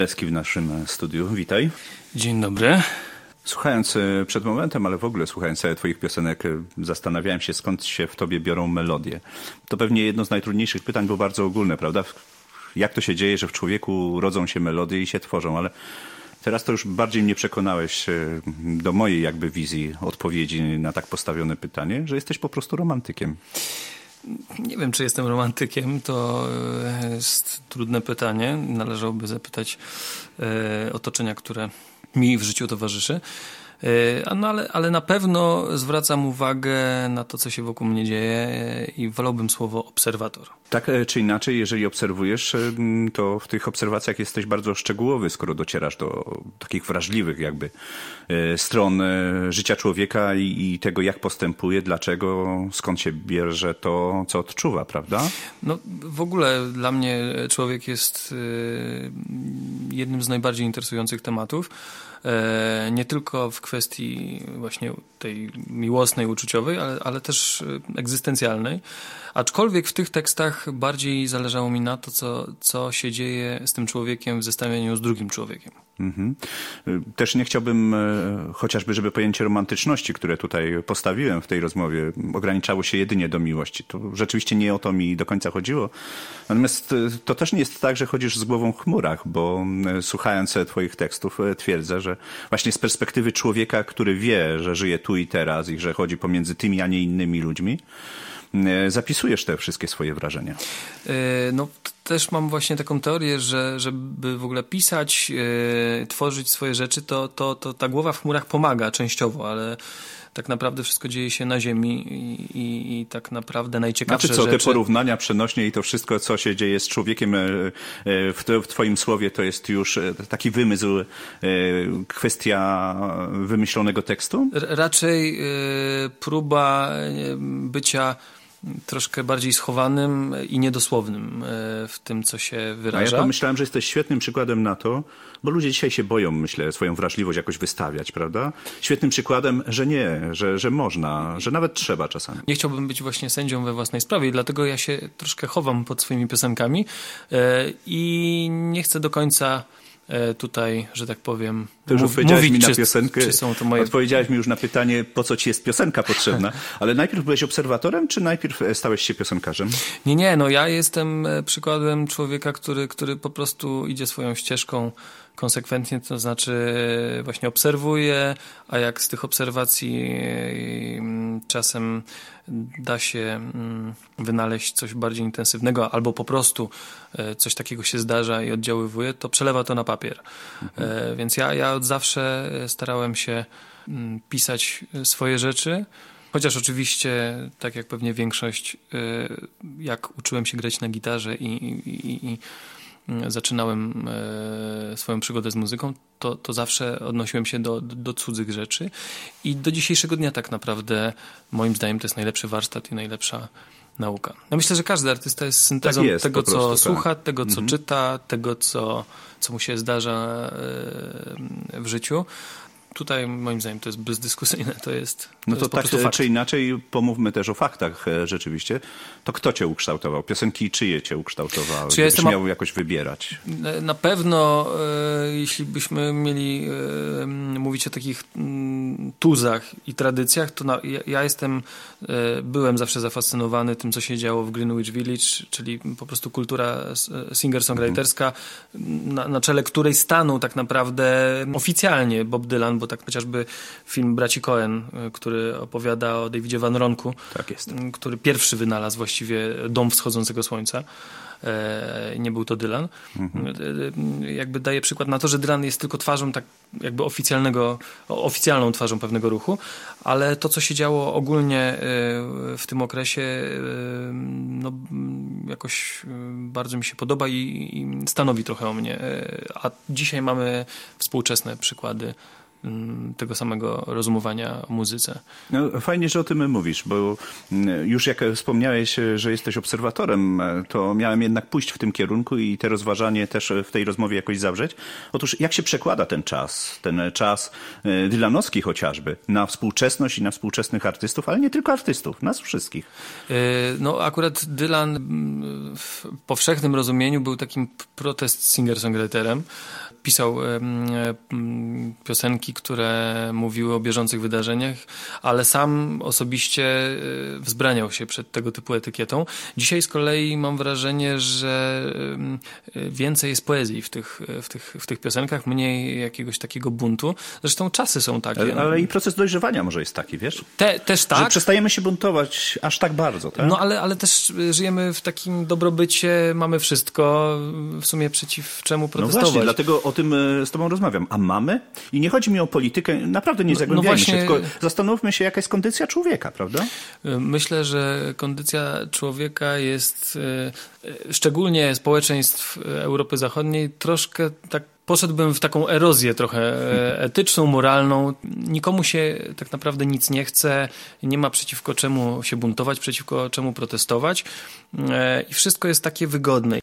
Eski w naszym studiu. Witaj. Dzień dobry. Słuchając przed momentem, ale w ogóle słuchając twoich piosenek, zastanawiałem się, skąd się w tobie biorą melodie. To pewnie jedno z najtrudniejszych pytań, bo bardzo ogólne, prawda? Jak to się dzieje, że w człowieku rodzą się melodie i się tworzą, ale teraz to już bardziej mnie przekonałeś do mojej jakby wizji odpowiedzi na tak postawione pytanie, że jesteś po prostu romantykiem. Nie wiem, czy jestem romantykiem, to jest trudne pytanie. Należałoby zapytać otoczenia, które mi w życiu towarzyszy. Ale na pewno zwracam uwagę na to, co się wokół mnie dzieje i wolałbym słowo obserwator. Tak czy inaczej, jeżeli obserwujesz, to w tych obserwacjach jesteś bardzo szczegółowy, skoro docierasz do takich wrażliwych jakby stron życia człowieka i tego, jak postępuje, dlaczego, skąd się bierze to, co odczuwa, prawda? No w ogóle dla mnie człowiek jest jednym z najbardziej interesujących tematów. Nie tylko w kwestii właśnie tej miłosnej, uczuciowej, ale też egzystencjalnej. Aczkolwiek w tych tekstach bardziej zależało mi na to, co się dzieje z tym człowiekiem w zestawieniu z drugim człowiekiem. Mhm. Też nie chciałbym chociażby, żeby pojęcie romantyczności, które tutaj postawiłem w tej rozmowie, ograniczało się jedynie do miłości. To rzeczywiście nie o to mi do końca chodziło. Natomiast to też nie jest tak, że chodzisz z głową w chmurach, bo słuchając twoich tekstów twierdzę, że właśnie z perspektywy człowieka, który wie, że żyje tu i teraz i że chodzi pomiędzy tymi, a nie innymi ludźmi, zapisujesz te wszystkie swoje wrażenia. No też mam właśnie taką teorię, że żeby w ogóle pisać, tworzyć swoje rzeczy, to ta głowa w chmurach pomaga częściowo, ale tak naprawdę wszystko dzieje się na ziemi i tak naprawdę najciekawsze rzeczy... Te porównania przenośnie i to wszystko, co się dzieje z człowiekiem w twoim słowie, to jest już taki wymysł, kwestia wymyślonego tekstu? Raczej próba bycia troszkę bardziej schowanym i niedosłownym w tym, co się wyraża. A ja pomyślałem, że jesteś świetnym przykładem na to, bo ludzie dzisiaj się boją, myślę, swoją wrażliwość jakoś wystawiać, prawda? Świetnym przykładem, że nie, że można, że nawet trzeba czasami. Nie chciałbym być właśnie sędzią we własnej sprawie i dlatego ja się troszkę chowam pod swoimi piosenkami i nie chcę do końca tutaj, że tak powiem, to już odpowiedziałeś mi na piosenkę, czy są to moje... odpowiedziałeś mi już na pytanie, po co ci jest piosenka potrzebna, ale najpierw byłeś obserwatorem, czy najpierw stałeś się piosenkarzem? Nie, no ja jestem przykładem człowieka, który po prostu idzie swoją ścieżką konsekwentnie, to znaczy właśnie obserwuje, a jak z tych obserwacji czasem da się wynaleźć coś bardziej intensywnego, albo po prostu coś takiego się zdarza i oddziaływuje, to przelewa to na papier. Więc ja od zawsze starałem się pisać swoje rzeczy, chociaż oczywiście, tak jak pewnie większość, jak uczyłem się grać na gitarze i zaczynałem swoją przygodę z muzyką, to zawsze odnosiłem się do cudzych rzeczy i do dzisiejszego dnia tak naprawdę moim zdaniem to jest najlepszy warsztat i najlepsza nauka. Ja myślę, że każdy artysta jest syntezą tego, co słucha, tego, co czyta, tego, co mu się zdarza w życiu. Tutaj moim zdaniem to jest bezdyskusyjne, to jest tak czy inaczej pomówmy też o faktach rzeczywiście. To kto cię ukształtował? Piosenki czyje cię ukształtowały? Czy ja miał jakoś wybierać? Na pewno jeśli byśmy mieli mówić o takich tuzach i tradycjach, to byłem zawsze zafascynowany tym, co się działo w Greenwich Village, czyli po prostu kultura singer-songwriterska, na czele której stanął tak naprawdę oficjalnie Bob Dylan, bo tak chociażby film Braci Coen, który opowiada o Davidzie Van Ronku, tak jest, który pierwszy wynalazł właściwie dom wschodzącego słońca. Nie był to Dylan. Jakby daje przykład na to, że Dylan jest tylko twarzą tak jakby oficjalną twarzą pewnego ruchu, ale to, co się działo ogólnie w tym okresie, no jakoś bardzo mi się podoba i stanowi trochę o mnie. A dzisiaj mamy współczesne przykłady tego samego rozumowania o muzyce. No, fajnie, że o tym mówisz, bo już jak wspomniałeś, że jesteś obserwatorem, to miałem jednak pójść w tym kierunku i te rozważanie też w tej rozmowie jakoś zawrzeć. Otóż jak się przekłada ten czas dylanowski chociażby, na współczesność i na współczesnych artystów, ale nie tylko artystów, nas wszystkich? No akurat Dylan w powszechnym rozumieniu był takim protest singer-songwriterem. pisał piosenki, które mówiły o bieżących wydarzeniach, ale sam osobiście wzbraniał się przed tego typu etykietą. Dzisiaj z kolei mam wrażenie, że więcej jest poezji w tych piosenkach, mniej jakiegoś takiego buntu. Zresztą czasy są takie. Ale i proces dojrzewania może jest taki, wiesz? Też tak. Że przestajemy się buntować aż tak bardzo, tak? No ale też żyjemy w takim dobrobycie, mamy wszystko, w sumie przeciw czemu protestować. No właśnie, dlatego o tym z tobą rozmawiam. A mamy? I nie chodzi mi o politykę, naprawdę nie zagłębiajmy się, tylko zastanówmy się, jaka jest kondycja człowieka, prawda? Myślę, że kondycja człowieka jest, szczególnie społeczeństw Europy Zachodniej, troszkę tak poszedłbym w taką erozję trochę etyczną, moralną. Nikomu się tak naprawdę nic nie chce, nie ma przeciwko czemu się buntować, przeciwko czemu protestować i wszystko jest takie wygodne.